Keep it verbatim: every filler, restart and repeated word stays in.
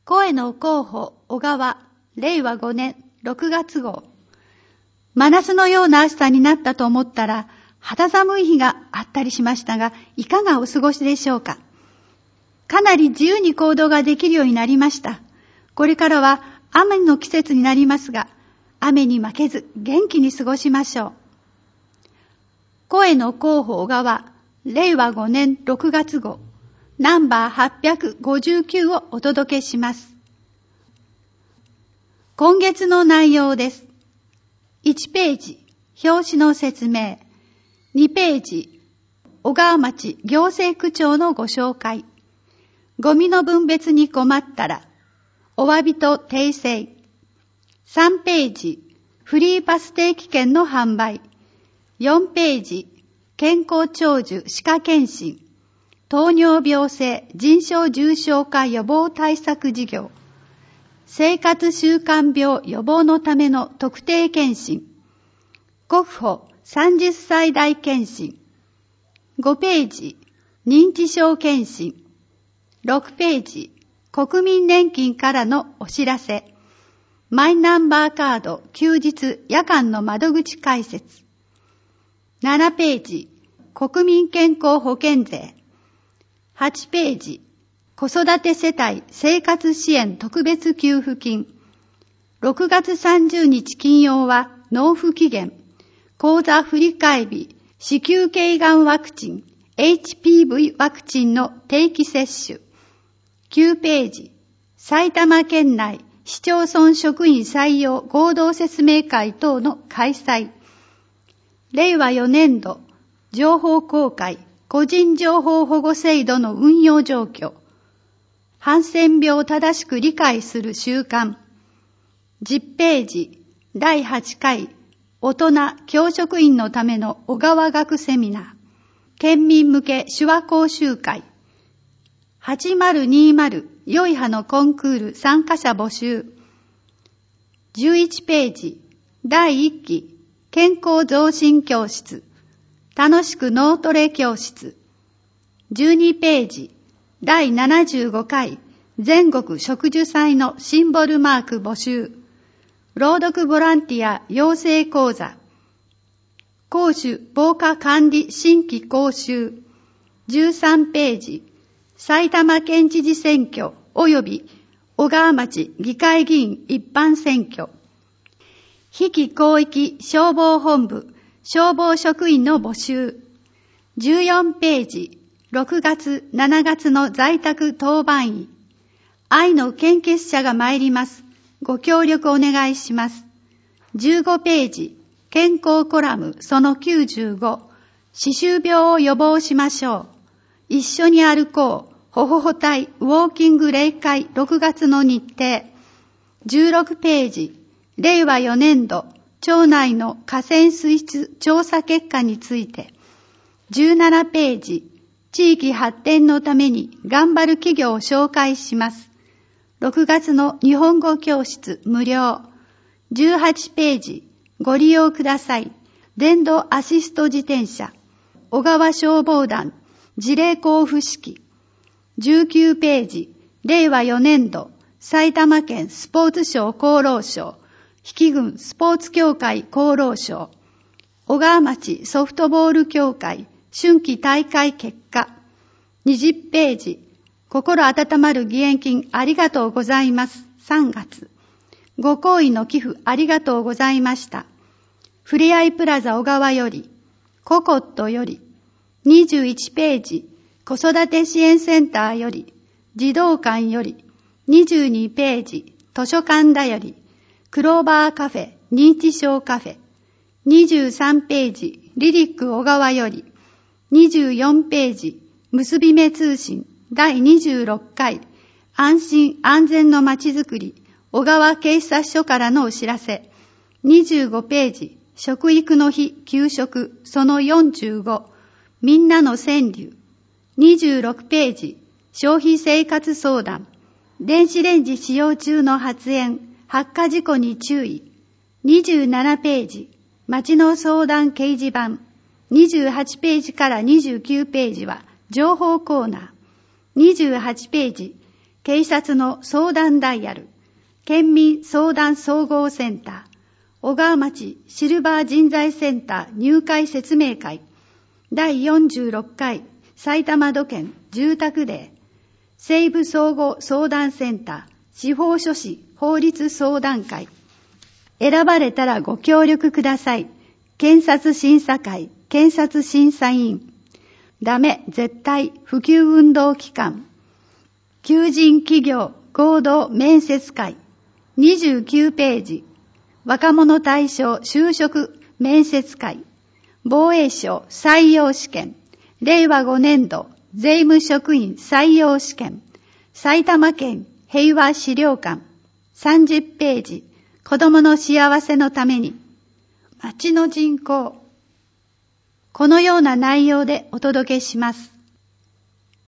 声の広報小川れいわごねんろくがつ号。真夏のような暑さになったと思ったら肌寒い日があったりしましたが、いかがお過ごしでしょうか。かなり自由に行動ができるようになりました。これからは雨の季節になりますが、雨に負けず元気に過ごしましょう。声の広報小川れいわごねんろくがつ号ナンバーはっぴゃくごじゅうきゅうをお届けします。今月の内容です。いちページ、表紙の説明。にページ、小川町行政区長のご紹介。ゴミの分別に困ったら、お詫びと訂正。さんページ、フリーパス定期券の販売。よんページ、健康長寿歯科検診。糖尿病性腎症重症化予防対策事業。生活習慣病予防のための特定健診。国保さんじゅっさい代健診。ごページ、認知症健診。ろくページ、国民年金からのお知らせ。マイナンバーカード休日夜間の窓口開設。ななページ、国民健康保険税。はちページ、子育て世帯生活支援特別給付金。ろくがつさんじゅうにち金曜は納付期限。口座振替日、子宮頸がんワクチン、エイチピーブイ ワクチンの定期接種。きゅうページ、埼玉県内市町村職員採用合同説明会等の開催。れいわよねん度情報公開個人情報保護制度の運用状況。ハンセン病を正しく理解する習慣。じゅっページ、だいはちかい大人教職員のための小川学セミナー。県民向け手話講習会。はちまるにまるよいはのコンクール参加者募集。じゅういちページ、だいいっき健康増進教室。楽しく脳トレ教室。じゅうにページ、だいななじゅうごかい全国植樹祭のシンボルマーク募集。朗読ボランティア養成講座。公主防火管理新規講習。じゅうさんページ、埼玉県知事選挙及び小川町議会議員一般選挙。比企広域消防本部消防職員の募集。じゅうよんページ、ろくがつ、しちがつの在宅当番医。愛の献血者が参ります。ご協力お願いします。じゅうごページ、健康コラムそのきゅうじゅうご。歯周病を予防しましょう。一緒に歩こう。ほほほ隊ウォーキング例会ろくがつの日程。じゅうろくページ、れいわよねん度町内の河川水質調査結果について。じゅうななページ、地域発展のために頑張る企業を紹介します。ろくがつの日本語教室無料。じゅうはちページ、ご利用ください。電動アシスト自転車。小川消防団事例交付式。じゅうきゅうページ、れいわよねん度埼玉県スポーツ省厚労省比企郡スポーツ協会厚労省。小川町ソフトボール協会春季大会結果。にじゅうページ、心温まる義援金ありがとうございます。さんがつ。ご好意の寄付ありがとうございました。ふれあいプラザ小川より、ココットより。にじゅういちページ、子育て支援センターより、児童館より。にじゅうにページ、図書館だより。クローバーカフェ認知症カフェ。にじゅうさんページ、リリック小川より。にじゅうよんページ、結び目通信だいにじゅうろっかい安心安全のまちづくり小川警察署からのお知らせ。にじゅうごページ、食育の日給食そのよんじゅうごみんなの川柳。にじゅうろくページ、消費生活相談。電子レンジ使用中の発煙発火事故に注意。にじゅうななページ、町の相談掲示板。にじゅうはちページからにじゅうきゅうページは情報コーナー。にじゅうはちページ、 警察の相談ダイヤル、県民相談総合センター、小川町シルバー人材センター入会説明会、だいよんじゅうろっかい埼玉土建住宅デー、西部総合相談センター、司法書士法律相談会。選ばれたらご協力ください。検察審査会、検察審査委員。ダメ、絶対、普及運動機関。求人企業合同面接会。にじゅうきゅうページ。若者対象就職面接会。防衛省採用試験。れいわごねんど税務職員採用試験。埼玉県平和資料館。さんじゅっページ。子どもの幸せのために。町の人口。このような内容でお届けします。